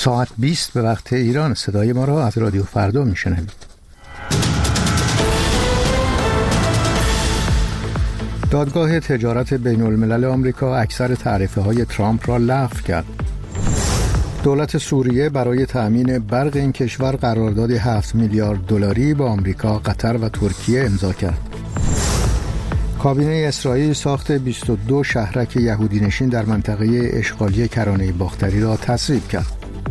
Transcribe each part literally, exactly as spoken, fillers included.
ساعت بیست به وقت ایران. صدای ما را از رادیو فردا میشنوید. دادگاه تجارت بین الملل آمریکا اکثر تعرفه های ترامپ را لغو کرد. دولت سوریه برای تأمین برق این کشور قرارداد هفت میلیارد دلاری با آمریکا، قطر و ترکیه امضا کرد. کابینه اسرائیل ساخت بیست و دو شهرک یهودی نشین در منطقه اشغالی کرانه باختری را تصویب کرد.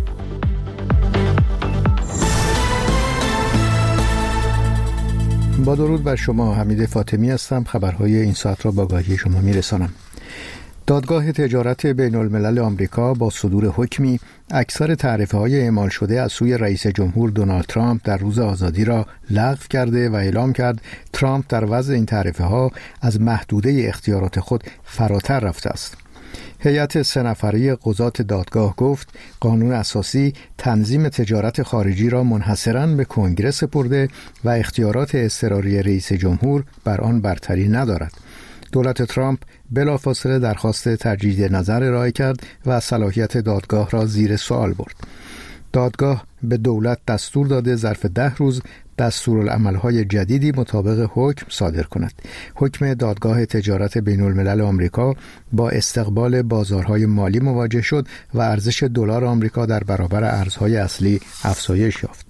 با درود بر شما، حمید فاطمی هستم. خبرهای این ساعت را با آگاهی شما میرسانم. دادگاه تجارت بین الملل آمریکا با صدور حکمی اکثر تعرفه‌های اعمال شده از سوی رئیس جمهور دونالد ترامپ در روز آزادی را لغو کرده و اعلام کرد ترامپ در وضع این تعرفه‌ها از محدوده اختیارات خود فراتر رفته است. هیئت سه نفره قضات دادگاه گفت قانون اساسی تنظیم تجارت خارجی را منحصراً به کنگره سپرده و اختیارات اضطراری رئیس جمهور بر آن برتری ندارد. دولت ترامپ بلافاصله درخواست تجدید نظر ارائه کرد و صلاحیت دادگاه را زیر سوال برد. دادگاه به دولت دستور داده ظرف ده روز دستورالعمل‌های جدیدی مطابق حکم صادر کند. حکم دادگاه تجارت بین الملل آمریکا با استقبال بازارهای مالی مواجه شد و ارزش دلار آمریکا در برابر ارزهای اصلی افزایش یافت.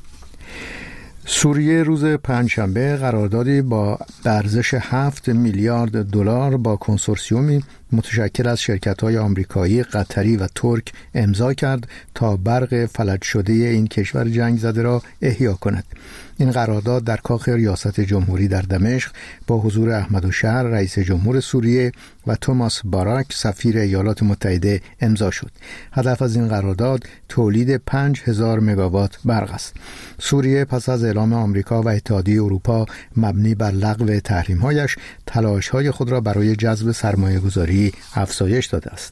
سوریه روز پنجشنبه قراردادی با ارزش هفت میلیارد دلار با کنسورسیومی متشکل از شرکت‌های آمریکایی، قطری و ترک امضا کرد تا برق فلج شده این کشور جنگ زده را احیا کند. این قرارداد در کاخ ریاست جمهوری در دمشق با حضور احمدالشهر رئیس جمهور سوریه و توماس باراک سفیر ایالات متحده امضا شد. هدف از این قرارداد تولید پنج هزار مگاوات برق است. سوریه پس از اعلام آمریکا و اتحادیه اروپا مبنی بر لغو تحریم‌هایش تلاش‌های خود را برای جذب سرمایه‌گذاری افزایش داده است.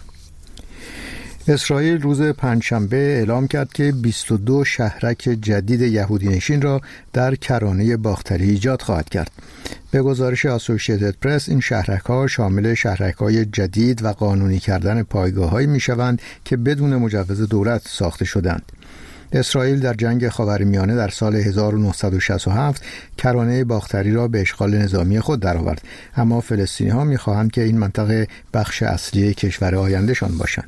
اسرائیل روز پنجشنبه اعلام کرد که بیست و دو شهرک جدید یهودی نشین را در کرانه باختری ایجاد خواهد کرد. به گزارش اسوسییتد پرس این شهرک‌ها شامل شهرک‌های جدید و قانونی کردن پایگاه‌هایی می‌شوند که بدون مجوز دولت ساخته شدند. اسرائیل در جنگ خاورمیانه در سال هزار و نهصد و شصت و هفت کرانه باختری را به اشغال نظامی خود درآورد، اما فلسطینی‌ها می‌خواهند که این منطقه بخش اصلی کشور آیندهشان باشند.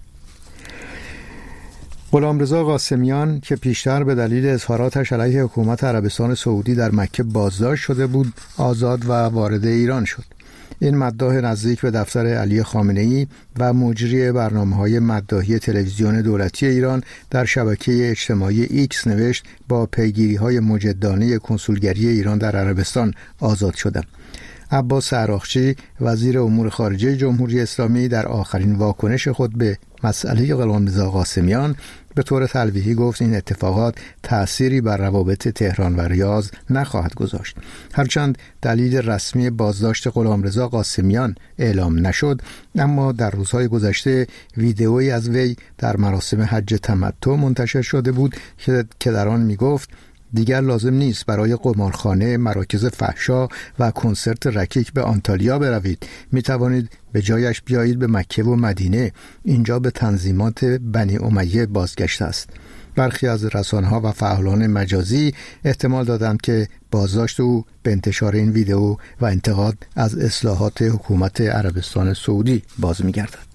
غلامرضا قاسمیان که پیشتر به دلیل اظهاراتش علیه حکومت عربستان سعودی در مکه بازداشت شده بود، آزاد و وارد ایران شد. این مداح نزدیک به دفتر علی خامنه‌ای و مجری برنامه‌های مداحی تلویزیون دولتی ایران در شبکه اجتماعی ایکس نوشت با پیگیری‌های مجدانه کنسولگری ایران در عربستان آزاد شدم. عباس عراقچی وزیر امور خارجه جمهوری اسلامی در آخرین واکنش خود به مسئله غلامرضا قاسمیان به طور تلویحی گفت این اتفاقات تأثیری بر روابط تهران و ریاض نخواهد گذاشت. هرچند دلیل رسمی بازداشت غلامرضا قاسمیان اعلام نشد، اما در روزهای گذشته ویدئویی از وی در مراسم حج تمتع منتشر شده بود که در آن می‌گفت دیگر لازم نیست برای قمارخانه، مراکز فحشا و کنسرت رکیک به آنتالیا بروید. می توانید به جایش بیایید به مکه و مدینه. اینجا به تنظیمات بنی امیه بازگشته است. برخی از رسانه‌ها و فعالان مجازی احتمال دادند که بازداشت او به انتشار این ویدئو و انتقاد از اصلاحات حکومت عربستان سعودی باز می‌گردد.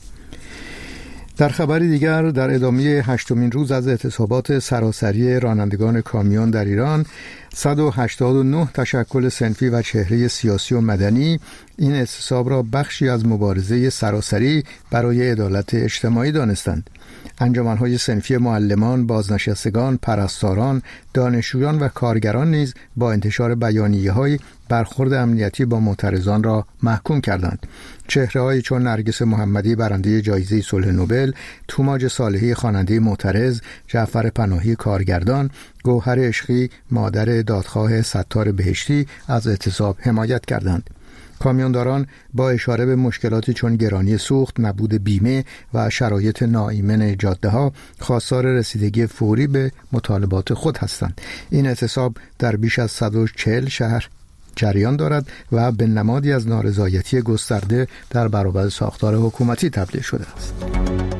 در خبری دیگر، در ادامه هشتمین روز از اعتصابات سراسری رانندگان کامیون در ایران، صد و هشتاد و نه تشکل صنفی و چهره سیاسی و مدنی این اعتصاب را بخشی از مبارزه سراسری برای عدالت اجتماعی دانستند. انجمن‌های صنفی معلمان، بازنشستگان، پرستاران، دانشجویان و کارگران نیز با انتشار بیانیه‌های برخورد امنیتی با معترضان را محکوم کردند. چهره‌هایی چون نرگس محمدی برنده جایزه صلح نوبل، توماج صالحی خواننده معترض، جعفر پناهی کارگردان، گوهر عشقی مادر دادخواه ستار بهشتی از اعتصاب حمایت کردند. کامیونداران با اشاره به مشکلاتی چون گرانی سوخت، نبود بیمه و شرایط ناایمن جاده‌ها خواستار رسیدگی فوری به مطالبات خود هستند. این اعتصاب در بیش از صد و چهل شهر جریان دارد و به نمادی از نارضایتی گسترده در برابر ساختار حکومتی تبدیل شده است.